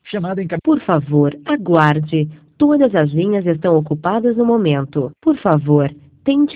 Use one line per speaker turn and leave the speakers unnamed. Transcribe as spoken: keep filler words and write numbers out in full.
Chamada em
Por favor, aguarde. Todas as linhas estão ocupadas no momento. Por favor, tente